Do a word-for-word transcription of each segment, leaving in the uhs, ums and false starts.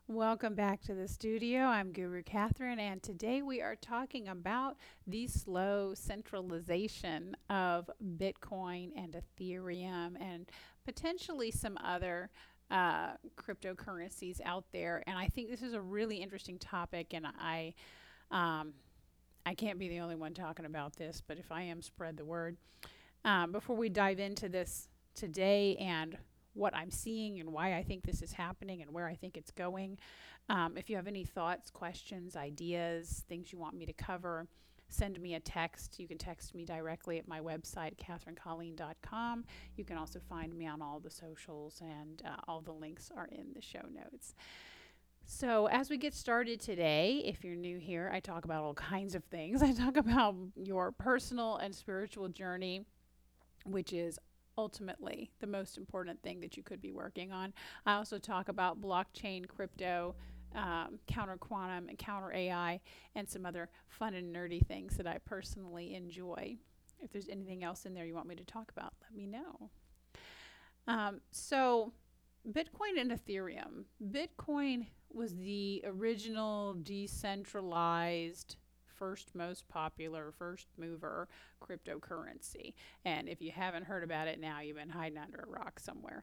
Welcome back to the studio. I'm Guru Catherine, and today we are talking about the slow centralization of Bitcoin and Ethereum and potentially some other uh, cryptocurrencies out there. And I think this is a really interesting topic, and I, um, I can't be the only one talking about this, but if I am, spread the word. Um, before we dive into this today and what I'm seeing and why I think this is happening and where I think it's going. Um, if you have any thoughts, questions, ideas, things you want me to cover, send me a text. You can text me directly at my website, catherine colleen dot com. You can also find me on all the socials, and uh, all the links are in the show notes. So, as we get started today, if you're new here, I talk about all kinds of things. I talk about your personal and spiritual journey, which is ultimately the most important thing that you could be working on. I also talk about blockchain, crypto, um, counter quantum, and counter A I, and some other fun and nerdy things that I personally enjoy. If there's anything else in there you want me to talk about, let me know. Um, so, Bitcoin and Ethereum. Bitcoin was the original decentralized, first most popular, first mover cryptocurrency. And if you haven't heard about it now, you've been hiding under a rock somewhere.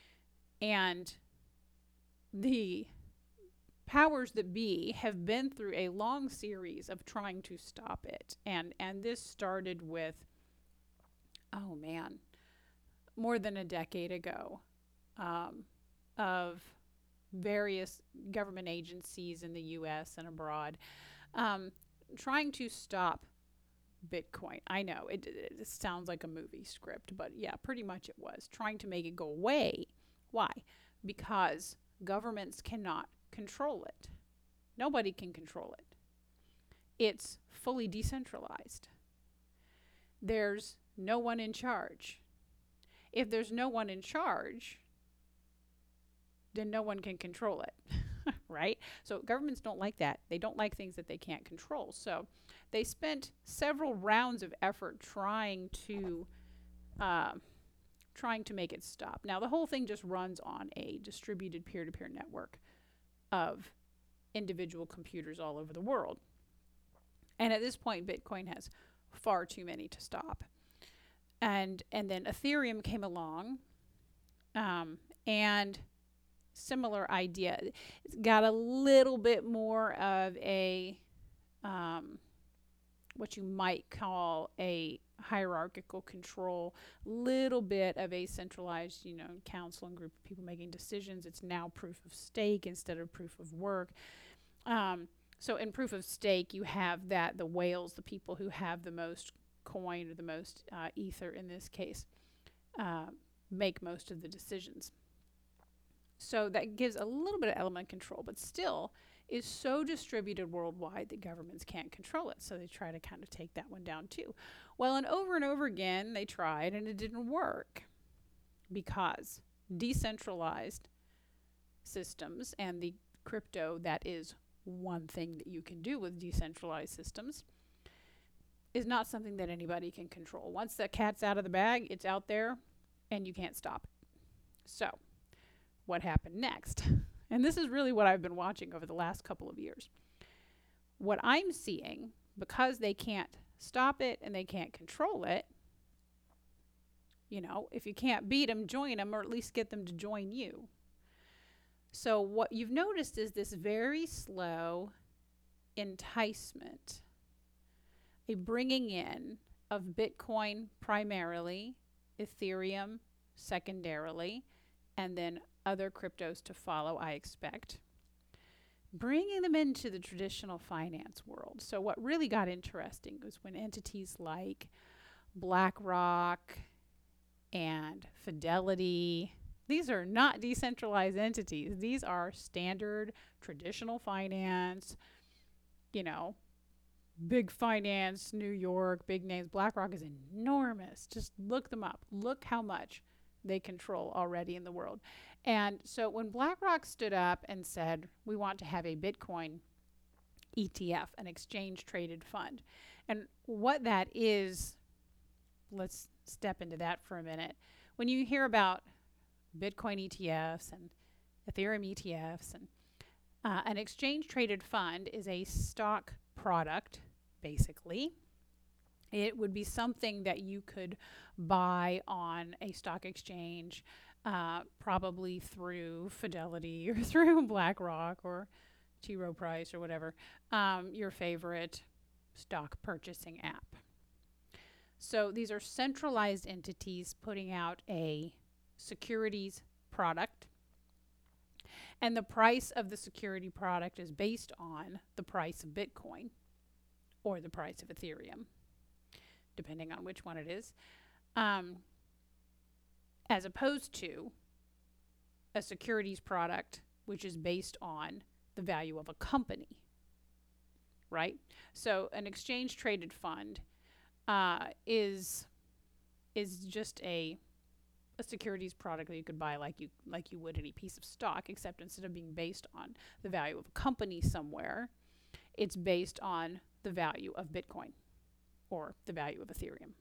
And the powers that be have been through a long series of trying to stop it. And and this started with, oh man, more than a decade ago, um, of various government agencies in the U S and abroad, um, trying to stop Bitcoin. I know it, it sounds like a movie script, but yeah, pretty much it was trying to make it go away. Why? Because governments cannot control it. Nobody can control it. It's fully decentralized. There's no one in charge. If there's no one in charge, then no one can control it. Right? So governments don't like that. They don't like things that they can't control. So they spent several rounds of effort trying to uh, trying to make it stop. Now the whole thing just runs on a distributed peer-to-peer network of individual computers all over the world. And at this point, Bitcoin has far too many to stop. And and then Ethereum came along, um, and similar idea. It's got a little bit more of a um, what you might call a hierarchical control, little bit of a centralized, you know, council and group of people making decisions. It's now proof of stake instead of proof of work. Um, so in proof of stake, you have that the whales, the people who have the most coin or the most uh, ether in this case, uh, make most of the decisions. So that gives a little bit of element control, but still is so distributed worldwide that governments can't control it. So they try to kind of take that one down too. Well, and over and over again, they tried and it didn't work because decentralized systems and the crypto, that is one thing that you can do with decentralized systems, is not something that anybody can control. Once the cat's out of the bag, it's out there and you can't stop it. So what happened next? And this is really what I've been watching over the last couple of years. What I'm seeing, because they can't stop it and they can't control it, you know, if you can't beat them, join them, or at least get them to join you. So what you've noticed is this very slow enticement, a bringing in of Bitcoin primarily, Ethereum secondarily, and then other cryptos to follow, I expect, bringing them into the traditional finance world. So what really got interesting was when entities like BlackRock and Fidelity, these are not decentralized entities. These are standard traditional finance, you know, big finance, New York, big names. BlackRock is enormous. Just look them up. Look how much they control already in the world. And so when BlackRock stood up and said, we want to have a Bitcoin E T F, an exchange traded fund. And what that is, let's step into that for a minute. When you hear about Bitcoin E T Fs and Ethereum E T Fs and Uh, an exchange traded fund is a stock product, basically. It would be something that you could buy on a stock exchange, uh, probably through Fidelity or through BlackRock or T. Rowe Price or whatever, um, your favorite stock purchasing app. So these are centralized entities putting out a securities product. And the price of the security product is based on the price of Bitcoin or the price of Ethereum, depending on which one it is, um, as opposed to a securities product which is based on the value of a company, right? So an exchange traded fund uh, is is just a a securities product that you could buy like you like you would any piece of stock, except instead of being based on the value of a company somewhere, it's based on the value of Bitcoin or the value of Ethereum.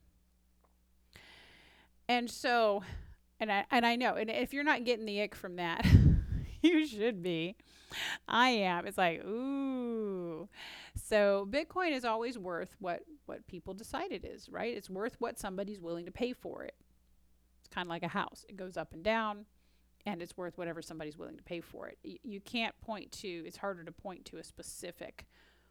And so, and I and I know, and if you're not getting the ick from that, you should be. I am. It's like, ooh. So Bitcoin is always worth what what people decide it is, right? It's worth what somebody's willing to pay for it. Kind of like a house. It goes up and down, and it's worth whatever somebody's willing to pay for it. Y- you can't point to, it's harder to point to a specific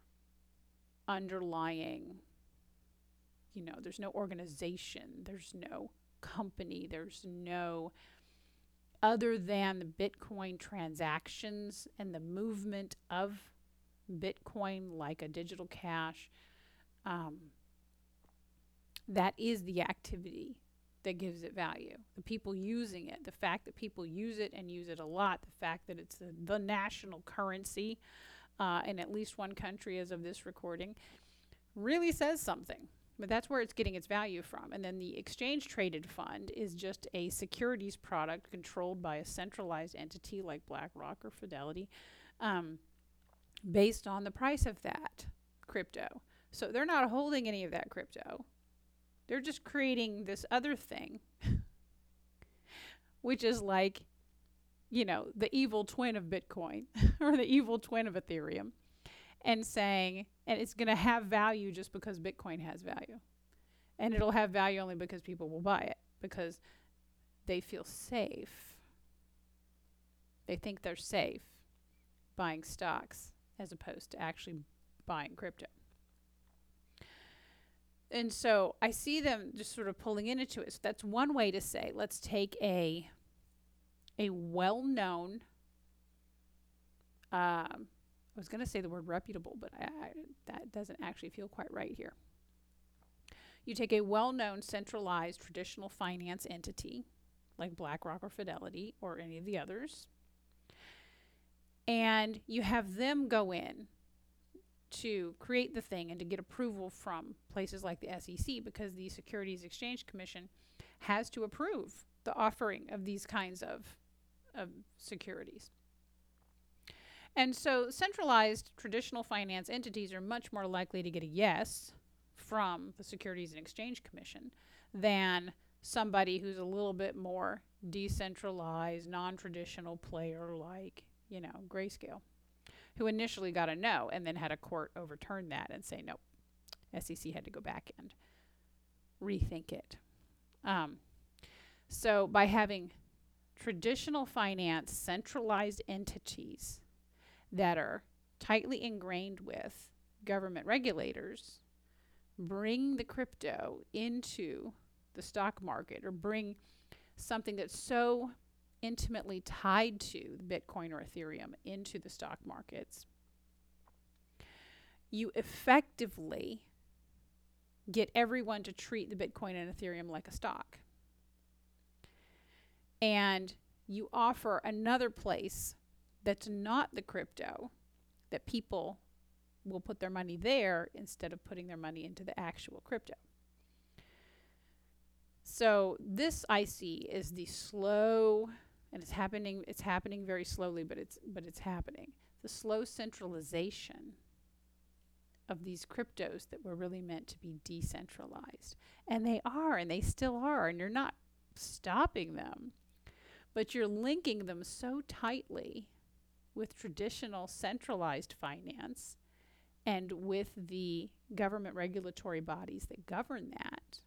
underlying, you know, there's no organization, there's no company, there's no, other than the Bitcoin transactions and the movement of Bitcoin like a digital cash, um, that is the activity that gives it value. The people using it, the fact that people use it and use it a lot, the fact that it's the, the national currency uh, in at least one country as of this recording, really says something. But that's where it's getting its value from. And then the exchange traded fund is just a securities product controlled by a centralized entity like BlackRock or Fidelity, um, based on the price of that crypto. So they're not holding any of that crypto. They're just creating this other thing, which is like, you know, the evil twin of Bitcoin or the evil twin of Ethereum, and saying, and it's going to have value just because Bitcoin has value. And it'll have value only because people will buy it, because they feel safe. They think they're safe buying stocks as opposed to actually buying crypto. And so I see them just sort of pulling into it. So that's one way to say, let's take a a well-known, um, I was going to say the word reputable, but I, I, that doesn't actually feel quite right here. You take a well-known centralized traditional finance entity like BlackRock or Fidelity or any of the others, and you have them go in to create the thing and to get approval from places like the S E C, because the Securities Exchange Commission has to approve the offering of these kinds of, of securities. And so centralized traditional finance entities are much more likely to get a yes from the Securities and Exchange Commission than somebody who's a little bit more decentralized, non-traditional player like, you know, Grayscale, who initially got a no and then had a court overturn that and say, nope, S E C had to go back and rethink it. Um, so by having traditional finance centralized entities that are tightly ingrained with government regulators, bring the crypto into the stock market, or bring something that's so intimately tied to the Bitcoin or Ethereum into the stock markets, you effectively get everyone to treat the Bitcoin and Ethereum like a stock. And you offer another place that's not the crypto, that people will put their money there instead of putting their money into the actual crypto. So this I see is the slow, and it's happening it's happening very slowly, but it's but it's happening. The slow centralization of these cryptos that were really meant to be decentralized. And they are, and they still are, and you're not stopping them. But you're linking them so tightly with traditional centralized finance and with the government regulatory bodies that govern that,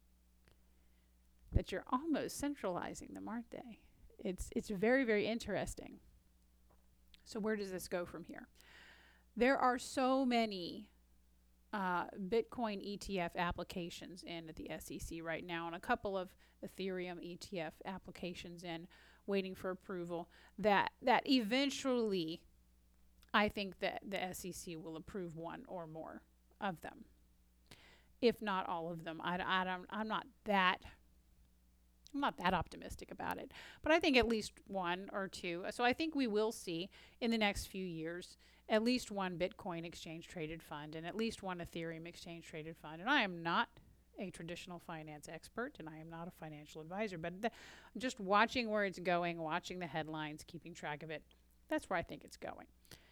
that you're almost centralizing them, aren't they? It's it's very, very interesting. So where does this go from here? There are so many uh, Bitcoin E T F applications in at the S E C right now, and a couple of Ethereum E T F applications in, waiting for approval, that that eventually I think that the S E C will approve one or more of them, if not all of them. I, I don't, I'm not that I'm not that optimistic about it, but I think at least one or two. So I think we will see in the next few years at least one Bitcoin exchange traded fund and at least one Ethereum exchange traded fund. And I am not a traditional finance expert and I am not a financial advisor, but the, just watching where it's going, watching the headlines, keeping track of it, that's where I think it's going.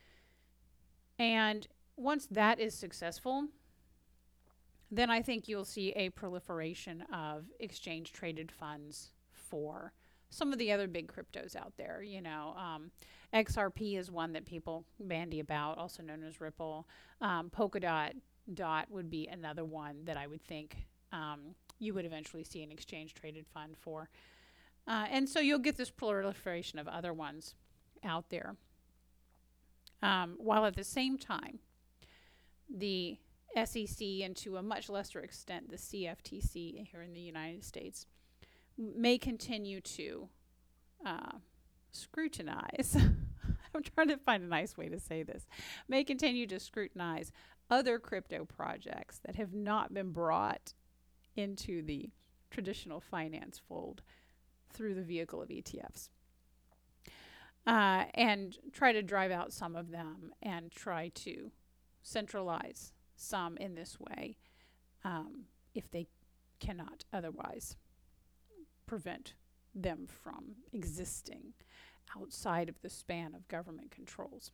And once that is successful, then I think you'll see a proliferation of exchange traded funds for some of the other big cryptos out there. You know, um, X R P is one that people bandy about, also known as Ripple. Um, Polkadot dot would be another one that I would think um, you would eventually see an exchange traded fund for. Uh, and so you'll get this proliferation of other ones out there. Um, while at the same time, the S E C and to a much lesser extent the C F T C here in the United States may continue to uh, scrutinize. I'm trying to find a nice way to say this. May continue to scrutinize other crypto projects that have not been brought into the traditional finance fold through the vehicle of E T Fs. Uh, and try to drive out some of them and try to centralize some in this way, um, if they cannot otherwise prevent them from existing outside of the span of government controls.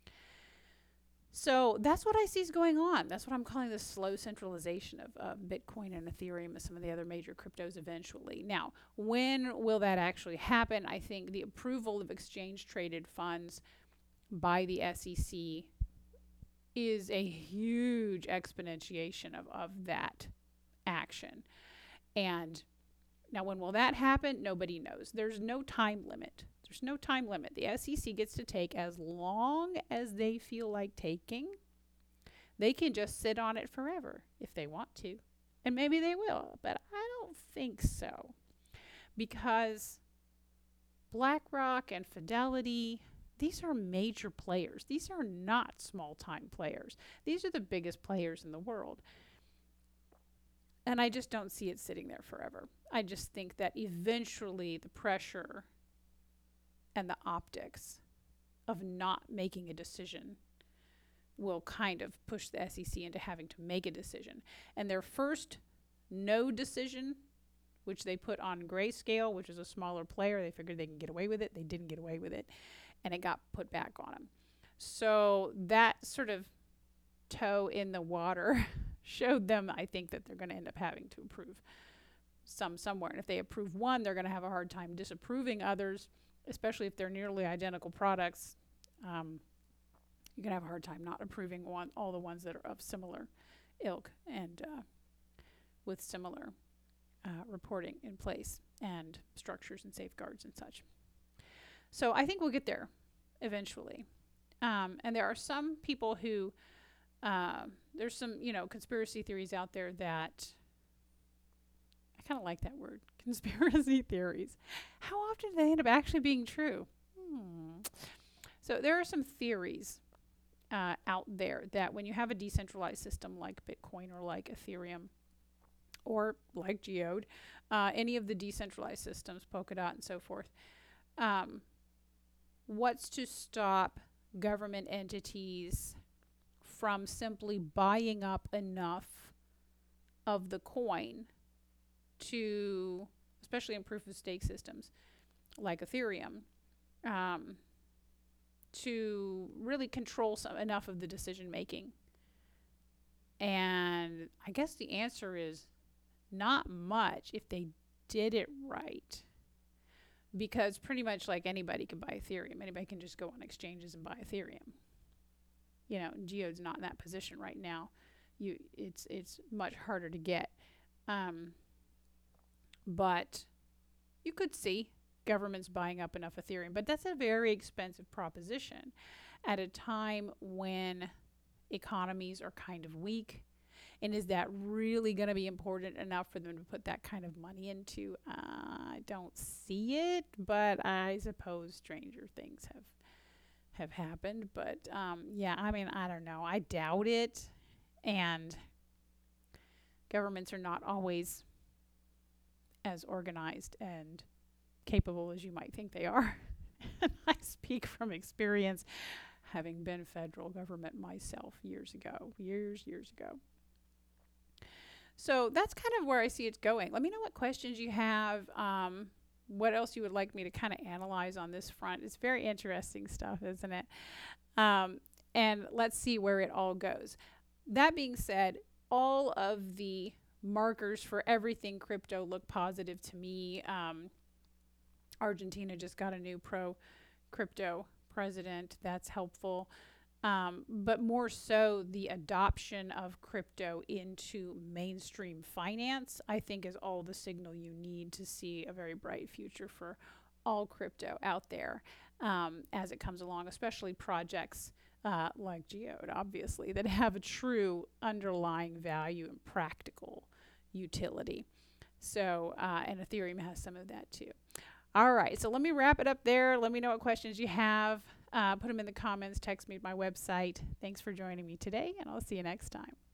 So that's what I see is going on. That's what I'm calling the slow centralization of uh, Bitcoin and Ethereum and some of the other major cryptos eventually. Now, when will that actually happen? I think the approval of exchange traded funds by the S E C is a huge exponentiation of, of that action. And now when will that happen? Nobody knows. There's no time limit. There's no time limit. The S E C gets to take as long as they feel like taking. They can just sit on it forever if they want to. And maybe they will, but I don't think so. Because BlackRock and Fidelity, these are major players. These are not small-time players. These are the biggest players in the world. And I just don't see it sitting there forever. I just think that eventually the pressure and the optics of not making a decision will kind of push the S E C into having to make a decision. And their first no decision, which they put on Grayscale, which is a smaller player, they figured they can get away with it. They didn't get away with it. And it got put back on them. So that sort of toe in the water showed them, I think, that they're going to end up having to approve some somewhere. And if they approve one, they're going to have a hard time disapproving others, especially if they're nearly identical products. Um, you're going to have a hard time not approving one, all the ones that are of similar ilk and uh, with similar uh, reporting in place and structures and safeguards and such. So I think we'll get there eventually. Um, and there are some people who, uh, there's some, you know, conspiracy theories out there that, I kind of like that word, conspiracy theories. How often do they end up actually being true? Hmm. So there are some theories uh, out there that when you have a decentralized system like Bitcoin or like Ethereum or like Geode, uh, any of the decentralized systems, Polkadot and so forth, um, what's to stop government entities from simply buying up enough of the coin to, especially in proof of stake systems like Ethereum, um, to really control some, enough of the decision making? And I guess the answer is not much if they did it right. because pretty much like anybody can buy Ethereum. Anybody can just go on exchanges and buy Ethereum. You know, Geode's not in that position right now. You, it's it's much harder to get. Um, but you could see governments buying up enough Ethereum, but that's a very expensive proposition at a time when economies are kind of weak. And is that really going to be important enough for them to put that kind of money into? Uh, I don't see it, but I suppose stranger things have have happened. But um, yeah, I mean, I don't know. I doubt it. And governments are not always as organized and capable as you might think they are. And I speak from experience, having been federal government myself years ago, years, years ago. So that's kind of where I see it going. Let me know what questions you have, um, what else you would like me to kind of analyze on this front. It's very interesting stuff, isn't it? Um, and let's see where it all goes. That being said, all of the markers for everything crypto look positive to me. Um, Argentina just got a new pro-crypto president. That's helpful. Um, but more so, the adoption of crypto into mainstream finance, I think, is all the signal you need to see a very bright future for all crypto out there um, as it comes along, especially projects uh, like Geode, obviously, that have a true underlying value and practical utility. So, uh, and Ethereum has some of that too. All right, so let me wrap it up there. Let me know what questions you have. Uh, put them in the comments, text me at my website. Thanks for joining me today, and I'll see you next time.